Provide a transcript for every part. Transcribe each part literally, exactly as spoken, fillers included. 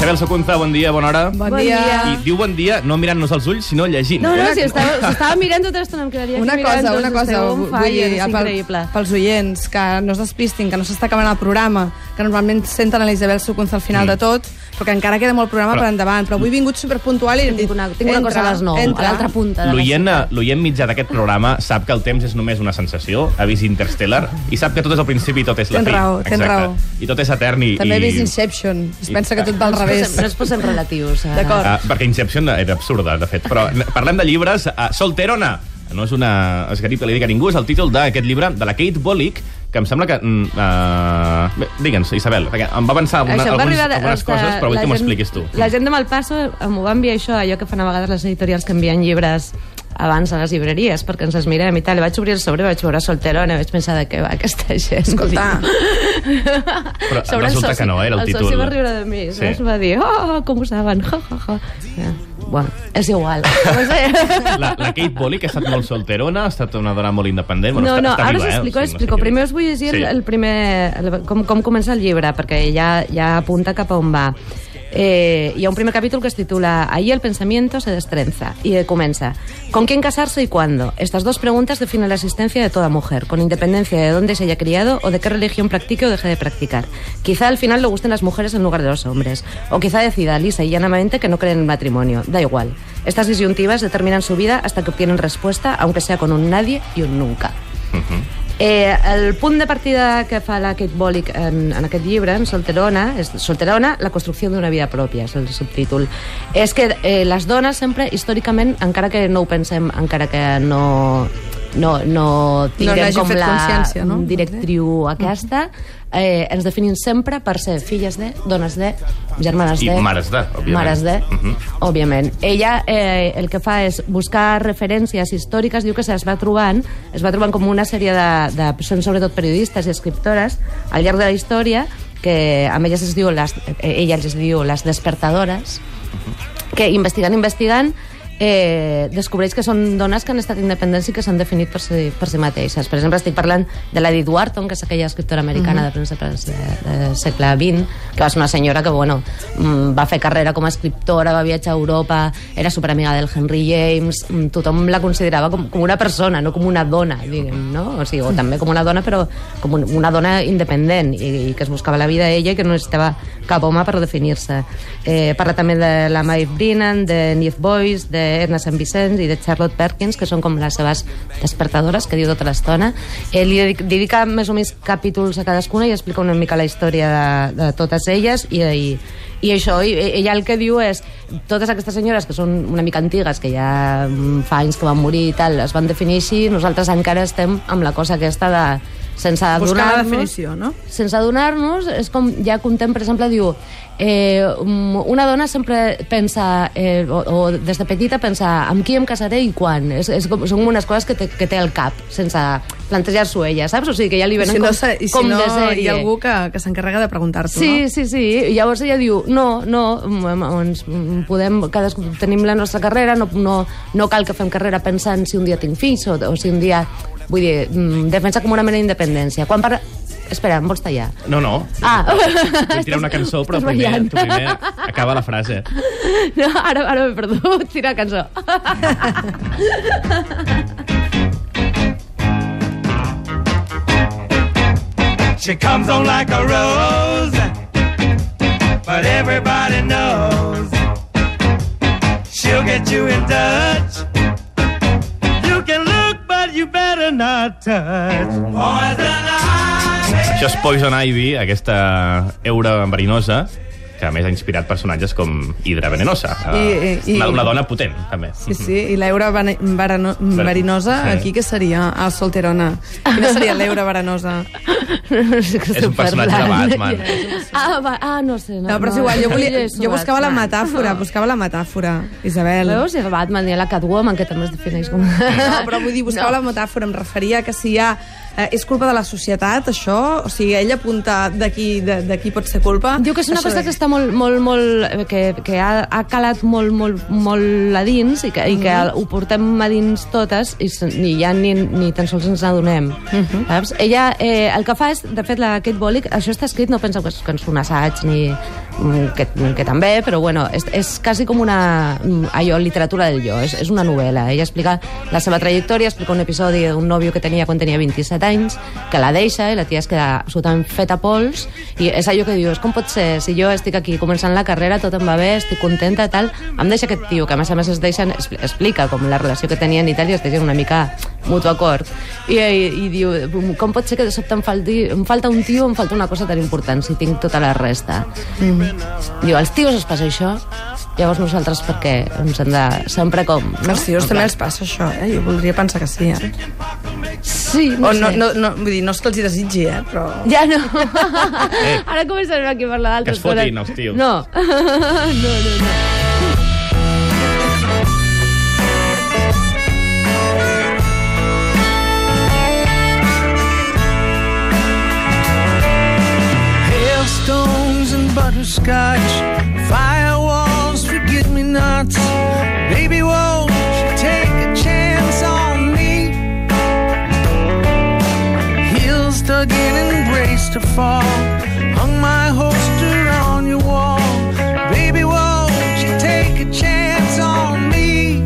Isabel Secunza, bon dia, bona hora. Bon, bon dia. I diu bon dia no mirant-nos als ulls, sinó llegint. No, no, si estava, si estava mirant tota l'estona, em quedaria una aquí cosa, mirant. Una cosa, vull dir, és increïble. Pel, pels oients, que no es despistin, que no s'està acabant el programa, que normalment senten a la Isabel Secunza al final mm. de tot, perquè encara queda molt programa però, per endavant. Però avui he vingut superpuntual i hem dit... Tinc una, tinc una entra, cosa a les nou, entra. A l'altra punta. L'oient mitjà d'aquest programa sap que el temps és només una sensació, ha vist Interstellar, i sap que tot és al principi i tot és la fi. Tens raó, tens raó. I tot és etern i... També he vist Inception, es pensa que tot va al revés. No es posem relatius. D'acord. Uh, perquè Inception era absurda, de fet. Però parlem de llibres. Uh, Solterona, no és una esgarip que li dic a ningú, és el títol d'aquest llibre de la Kate Bollick, que em sembla que... Uh, Digue'ns, Isabel, perquè em va avançar alguna, va alguns, de, algunes coses, però vull que m'ho expliquis tu. La gent de Malpasso m'ho va enviar això, allò que fan a vegades les editorials que envien llibres abans a les llibreries, perquè ens els mirem i tal. I vaig obrir el sobre, vaig veure Solterona, i vaig pensar de què va aquesta gent. Escolta. Però resulta que no, era el, el títol. El soci va riure de mi, sí. Es va dir, oh, com ho saben, ja, ja, ja. Ja. Bueno, és igual. la, la Kate Bollick ha estat molt solterona, ha estat una dona molt independent. Bueno, no, està, no, està ara viva, us explico, eh? us explico. Primer us vull llegir sí. el, el primer... El, com, com comença el llibre, perquè ja, ja apunta cap a on va. Eh, hi ha un primer capítol que es titula Ahí el pensamiento se destrenza y comienza ¿con quién casarse y cuándo? Estas dos preguntas definen la existencia de toda mujer, con independencia de dónde se haya criado o de qué religión practique o deje de practicar. Quizá al final le gusten las mujeres en lugar de los hombres, o quizá decida lisa y llanamente que no cree en el matrimonio. Da igual. Estas disyuntivas determinan su vida hasta que obtienen respuesta, aunque sea con un nadie y un nunca. Uh-huh. Eh, el punt de partida que fa la Kate Bollick en, en aquest llibre, en Solterona, és Solterona, la construcció d'una vida pròpia, és el subtítol. És que eh, les dones sempre, històricament, encara que no ho pensem, encara que no, no, no tinguem no com la no? directriu aquesta, eh, ens definim sempre per ser filles de, dones de, germanes de... I mares de, òbviament. Mares de, uh-huh. òbviament. Ella eh, el que fa és buscar referències històriques, diu que se les va trobant, es va trobant com una sèrie de, de són sobretot periodistes i escriptores al llarg de la història, que amb elles es diu les, ella els diu les despertadores, uh-huh. que investigant, investigant, eh, descobreix que són dones que han estat independents i que s'han definit per si, per si mateixes. Per exemple, estic parlant de l'Edith Wharton, que és aquella escriptora americana mm-hmm. de principis del de segle vint, que va ser una senyora que, bueno, va fer carrera com a escriptora, va viatjar a Europa, era superamiga del Henry James, tothom la considerava com, com una persona, no com una dona, diguem, no? O sigui, o també com una dona, però com una dona independent i, i que es buscava la vida a ella i que no necessitava cap home per definir-se. Eh, parla també de la Maeve Brennan, de Niamh Boyce, de Edna Sant Vicenç i de Charlotte Perkins, que són com les seves despertadores, que diu tota l'estona. Eh, li dedica més o menys capítols a cadascuna i explica una mica la història de, de totes elles i, i, i això, i, ella el que diu és totes aquestes senyores que són una mica antigues, que ja fa anys que van morir i tal, es van definir així, nosaltres encara estem amb la cosa aquesta de sense adonar-nos, no? sense adonar-nos, és com ja contem, per exemple, diu eh, una dona sempre pensa eh, o, o des de petita pensa amb qui em casaré i quan, és, és com, són unes coses que té, que té al cap, sense plantejar-s'ho ella, saps? O sigui, que ja li venen si no, com, i si com no, de sèrie. Hi ha algú que, que s'encarrega de preguntar-t'ho, sí, no? Sí, sí, sí, llavors ella diu no, no, ens podem, cadascú tenim la nostra carrera, no, no, no cal que fem carrera pensant si un dia tinc fills o, o si un dia... Vull dir, defensa com una mena d'independència. Quan parla... Espera, em vols tallar? No, no. Ah. Vull tirar una cançó, però primer, tu primer acaba la frase. No, ara, ara m'he perdut. Tira la cançó. She comes on like a rose, but everybody knows she'll get you in touch. You can look, but you better not touch. Poison ivy. Això és Poison Ivy, aquesta eura verinosa, que a més ha inspirat personatges com Hidra Venenosa. I, i, una, una dona potent, també. Sí, sí, i l'eura verinosa, sí. Aquí què seria? Ah, Solterona. Quina seria l'eura verinosa? És un personatge de Batman. Ah, va, ah, no sé. No, no, però és igual, jo, volia, jo buscava la metàfora, buscava la metàfora, Isabel. Veus? És Batman, hi ha la Catwoman, que també es defineix com... No, però vull dir, buscava no. la metàfora, em referia que si hi ha... Eh, és culpa de la societat, això? O sigui, ella apunta d'aquí d'aquí pot ser culpa? Diu que és una cosa que està molt, molt, molt... que, que ha, ha calat molt, molt, molt a dins i que, mm-hmm. i que ho portem a dins totes i, i ja ni, ni tan sols ens n'adonem. Mm-hmm. Saps? Ella, eh, el que fa és, de fet, la Kate Bollick, això està escrit, no penseu que és, que és un assaig ni, que, que també, però bueno, és, és quasi com una allò, literatura del jo, és, és una novel·la. Ella explica la seva trajectòria, explica un episodi d'un nòvio que tenia quan tenia vint-i-set anys, que la deixa i la tia es queda absolutament feta pols, i és allò que dius, com pot ser, si jo estic aquí començant la carrera, tot em va bé, estic contenta, tal, em deixa aquest tio, que a més a més es deixen, explica com la relació que tenien i tal, i es deixen una mica mutu acord. I, i, i diu, com pot ser que de sobte em, falti, em falta un tio, em falta una cosa tan important, si tinc tota la resta. Mm. Diu, als tios es passa això, llavors nosaltres perquè ens hem de sempre com... No? Als tios també els passa això, eh? Jo voldria pensar que sí, eh? Sí, no o sé. No, no, no, vull dir, no és que els hi desitgi, eh? Però... Ja no. Eh. Ara començarem aquí a parlar d'altres coses. Que es fotin els tios. No. no, no, no. Hailstones and butterscotch, firewalls, forget-me-nots. Baby, won't you take a chance on me? Heels dug in and braced to fall, hung my holster on your wall. Baby, won't you take a chance on me?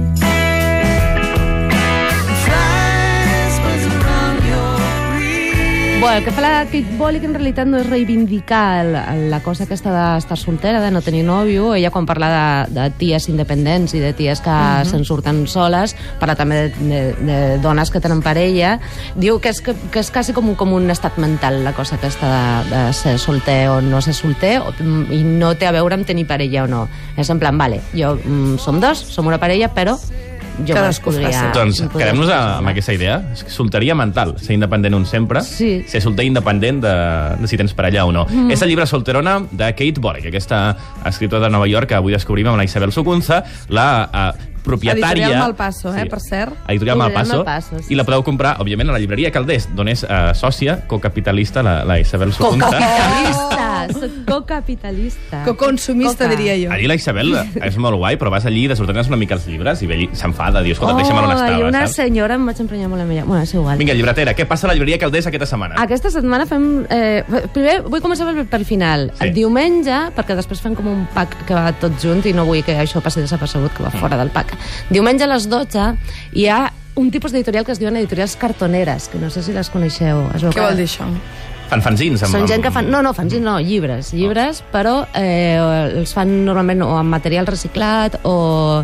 Flies buzz around your breeze. Bueno, el que fa la Kate Bollick en realitat no és reivindicar el, la cosa aquesta d'estar soltera, de no tenir nòvio. Ella, quan parla de, de ties independents i de ties que uh-huh. se'n surten soles, parla també de, de, de dones que tenen parella, diu que és, que, que és quasi com un, com un estat mental, la cosa aquesta de, de ser solter o no ser solter, o, i no té a veure amb tenir parella o no. És en plan, vale, jo mm, som dos, som una parella, però jo Cadascú podria... Doncs podria quedem-nos escoltar. amb aquesta idea. Solteria mental, ser independent un sempre, Sí. ser solter independent de, de si tens parella o no. Mm. És el llibre Solterona de Kate Bollick, aquesta escriptora de Nova York que avui descobrim amb la Isabel Sucunza, la uh, propietària... Editorial Malpasso, eh, per cert. Editorial Editorial Malpasso. Malpasso, sí, I la podeu comprar, òbviament, a la llibreria Caldés, d'on és uh, sòcia, cocapitalista, la, la Isabel Sucunza. Cocapitalista, soc cocapitalista. Coconsumista, Coca. diria jo. Allí la Isabel és molt guai, però vas allí i desordenes una mica els llibres i ell s'enfada, diu, escolta, deixa'm on estava, i una saps? senyora em vaig emprenyar molt amb ella. Bueno, és igual. Vinga, llibretera, què passa a la llibreria Caldés aquesta setmana? Aquesta setmana fem... Eh, primer vull començar pel, pel final. Sí. El diumenge, perquè després fem com un pack que va tot junt i no vull que això passi desapercebut, que va fora del pack. Diumenge a les dotze hi ha un tipus d'editorial que es diuen editorials cartoneres, que no sé si les coneixeu. Es veu Què que... vol dir això? Fan fanzins? Amb, Són gent que amb- fan... No, no, fanzins no, llibres. Llibres, però eh, els fan normalment o amb material reciclat o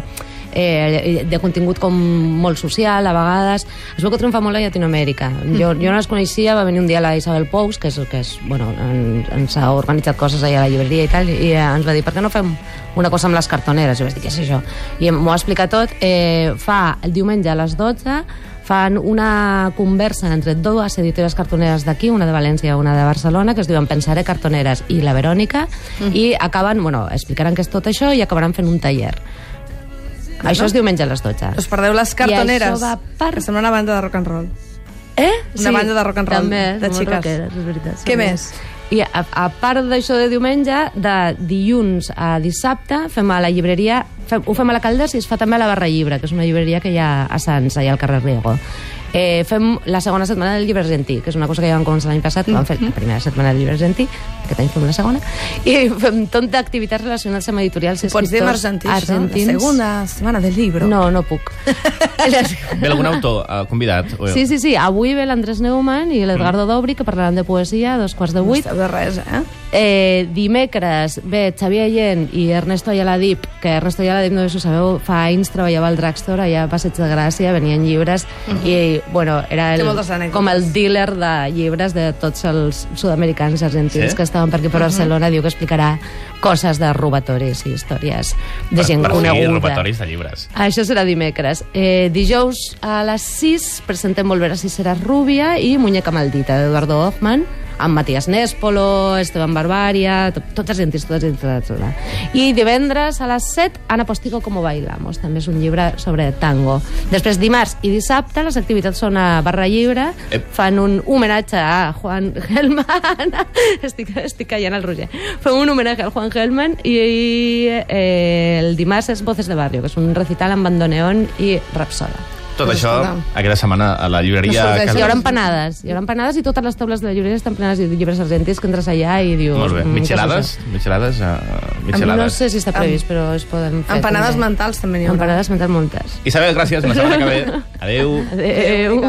eh, de contingut com molt social, a vegades. Es veu que triomfa molt a Llatinoamèrica. Jo, jo no les coneixia, va venir un dia la Isabel Pous, que és, que és bueno, en, ens ha organitzat coses allà a la llibreria i tal, i ens va dir, per què no fem una cosa amb les cartoneres? I vaig dir, què és això? I m'ho ha explicat tot. Eh, fa el diumenge a les dotze, fan una conversa entre dues editores cartoneres d'aquí, una de València i una de Barcelona, que es diuen Pensaré Cartoneres i la Verònica, mm. i acaben, bueno, explicaran què és tot això i acabaran fent un taller. Bueno. Això és diumenge a les dotze. Us perdeu les cartoneres, I això va per... que sembla una banda de rock and roll. Eh? Una banda de rock and roll, també, de molt xiques. rockeres, és veritat. Què Som- més? I a, a part d'això de diumenge, de dilluns a dissabte, fem a la llibreria, fem, ho fem a la Calders i es fa també a la Barra Llibre, que és una llibreria que hi ha a Sants, allà al carrer Riego. Eh, fem la segona setmana del llibre argentí, que és una cosa que ja vam començar l'any passat, que vam fer la primera setmana del llibre argentí, aquest any fem la segona, i fem tot d'activitats relacionades amb editorials i Pots dir en escriptors argentí, això? La argentins. segunda setmana del llibre. No, no puc. Ve algun autor uh, convidat? O... Sí, sí, sí. Avui ve l'Andrés Neumann i l'Edgardo mm. Dobri, que parlaran de poesia a dos quarts de No vuit. esteu de res, eh? Eh, dimecres ve Xavier Allent i Ernesto Ayaladip, que Ernesto Ayaladip, no sé si ho sabeu, fa anys treballava al drugstore allà a Passeig de Gràcia, venien llibres mm-hmm. i, bueno, era Té el, moltes anècdotes. com el dealer de llibres de tots els sud-americans i argentins Sí? que estaven per aquí per Barcelona. Diu que explicarà coses de robatoris i històries de gent per, per coneguda. robatoris de llibres. Això serà dimecres. Eh, dijous a les sis presentem Volver a si seràs rúbia i Muñeca maldita, d'Eduardo Hoffman, amb Matías Nespolo, Esteban Barbaria, to tots argentins, tots argentins. I divendres a les set, Ana Postigo, Como bailamos. També és un llibre sobre tango. Després, dimarts i dissabte, les activitats són a Barra Llibre, Ep. fan un homenatge a Juan Gelman. estic, estic callant el Roger. Fan un homenatge al Juan Gelman i eh, el dimarts és Voces de Barrio, que és un recital amb bandoneón i rapsoda. Tot Pues això, escolta. aquesta setmana a la llibreria... No sorteixi. Hi haurà empanades, hi haurà empanades i totes les taules de la llibreria estan plenes de llibres argentins que entres allà i dius... Molt bé. mm, què és Michelades? això? Michelades? Uh, No michelades. sé si està previst, però es poden fer. Empanades també. mentals també n'hi haurà. Empanades mentals moltes. Isabel, gràcies. Una setmana que ve. Adéu. Adéu.